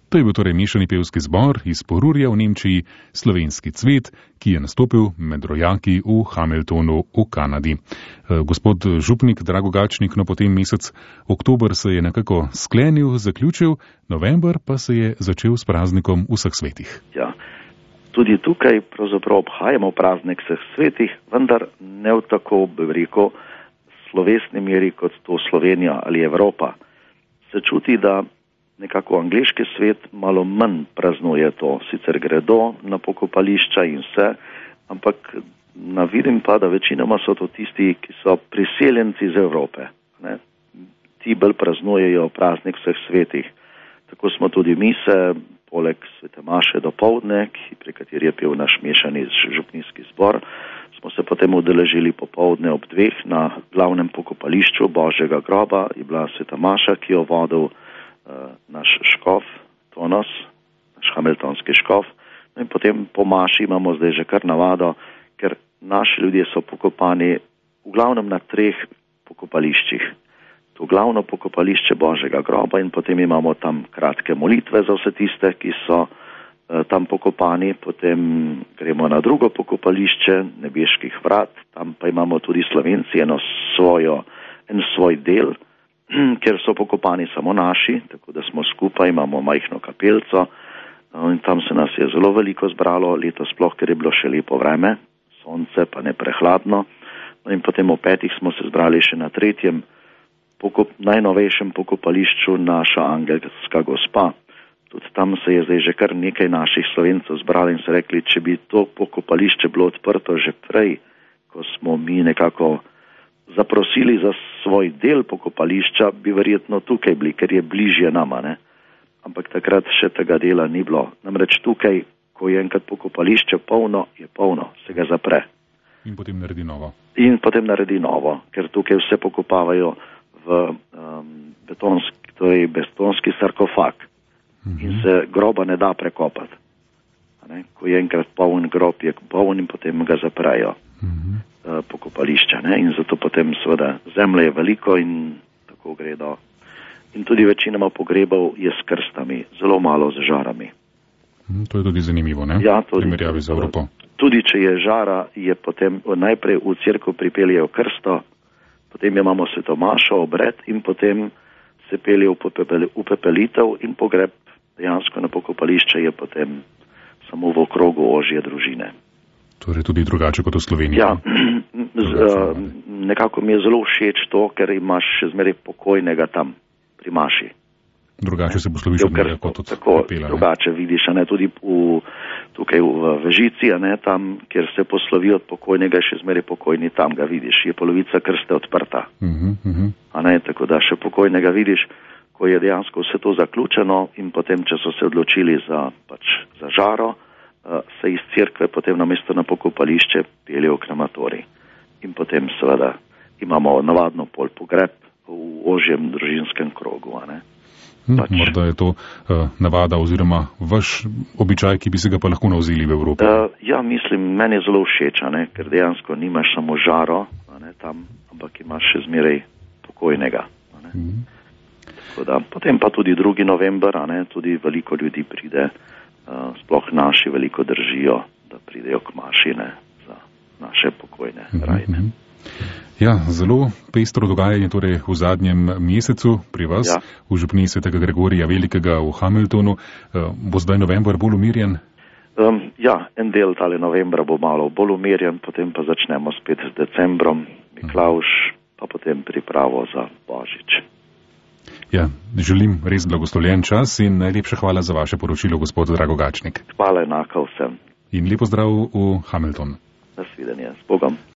To je bil torej mešani pevski zbor iz Porurja v Nemčiji, Slovenski cvet, ki je nastopil med rojaki v Hamiltonu v Kanadi. Gospod župnik Drago Gačnik, no potem mesec oktober se je nekako sklenil, zaključil, november pa se je začel s praznikom vseh svetih. Ja, tudi tukaj pravzaprav obhajamo praznik vseh svetih, vendar ne v tako, bi rekel, slovesni meri kot to Slovenija ali Evropa. Se čuti, da nekako angleški svet malo manj praznuje to. Sicer gredo na pokopališča in vse, ampak vidim pa, da večinoma so to tisti, ki so priseljenci iz Evrope. Ne? Ti bolj praznujejo praznik vseh svetih. Tako smo tudi mi se, poleg svete maše dopoldne, pri kateri je pel naš mešani župnijski zbor, smo se potem udeležili popoldne ob 2 na glavnem pokopališču Božjega groba. Je bila sveta maša, ki jo vodil naš škof, Tonos, naš hamiltonski škof. No in potem po maši imamo zdaj že kar navado, ker naši ljudje so pokopani v glavnem na 3 pokopališčih. To glavno pokopališče Božjega groba in potem imamo tam kratke molitve za vse tiste, ki so tam pokopani, potem gremo na drugo pokopališče Nebeških vrat, tam pa imamo tudi Slovenci en svoj del, ker so pokopani samo naši, tako da smo skupaj, imamo majhno kapelco in tam se nas je zelo veliko zbralo, letos sploh, ker je bilo še lepo vreme, sonce pa ne prehladno. No in potem ob 5 smo se zbrali še na 3. najnovejšem pokopališču naša angelska gospa. Tudi tam se je zdaj že kar nekaj naših Slovencev zbrali in so rekli, če bi to pokopališče bilo odprto že prej, ko smo mi nekako zaprosili za svoj del pokopališča, bi verjetno tukaj bili, ker je bližje nama, ne? Ampak takrat še tega dela ni bilo. Namreč tukaj, ko je enkrat pokopališče polno, je polno, se ga zapre. In potem naredi novo. Ker tukaj vse pokopavajo v betonski sarkofag. In se groba ne da prekopati. Ko je enkrat poln grob, je poln in potem ga zaprejo. Pokopališča, ne? In zato potem seveda zemlje je veliko in tako gredo. In tudi večinoma pogrebov je s krstami, zelo malo z žarami. To je tudi zanimivo, ne? Ja, v primerjavi z Evropo. Tudi če je žara, je potem najprej v cerkev pripeljejo krsto, potem imamo svetomašo, obred in potem se pelje v upepelitev in pogreb dejansko na pokopališče je potem samo v okrogu ožje družine. Torej tudi drugače kot v Sloveniji. Ja, nekako mi je zelo všeč to, ker imaš še zmeraj pokojnega tam pri maši. Drugače se posloviš od njega kot od pepela. Drugače vidiš, tudi tukaj v Vežici, tam, kjer se poslovi od pokojnega, še zmeraj pokojni tam ga vidiš. Je polovica krste odprta. Tako da še pokojnega vidiš, ko je dejansko vse to zaključeno in potem, če so se odločili za žaro, se iz cerkve potem namesto na pokopališče peljejo v krematorij. In potem seveda imamo navadno pogreb v ožjem družinskem krogu. Morda je to navada oziroma vaš običaj, ki bi se ga pa lahko navzeli v Evropi. Ja, mislim, meni je zelo všeč, ker dejansko nimaš samo žaro tam, ampak imaš še zmeraj pokojnega. Potem pa tudi 2. november, tudi veliko ljudi pride, sploh naši veliko držijo, da pridejo k maši za naše pokojne rajne. Ja, zelo pestro dogajanje torej v zadnjem mesecu pri vas, v župniji svetega Gregorija Velikega v Hamiltonu. Bo zdaj november bolj umirjen? En del tale novembra bo malo bolj umirjen, potem pa začnemo spet s decembrom, Miklavž, pa potem pripravo za Božič. Ja, želim res blagoslovljen čas in najlepša hvala za vaše poročilo, gospod Drago Gačnik. Hvala enako vsem. In lepo zdrav v Hamilton. Nasvidenje, s Bogom.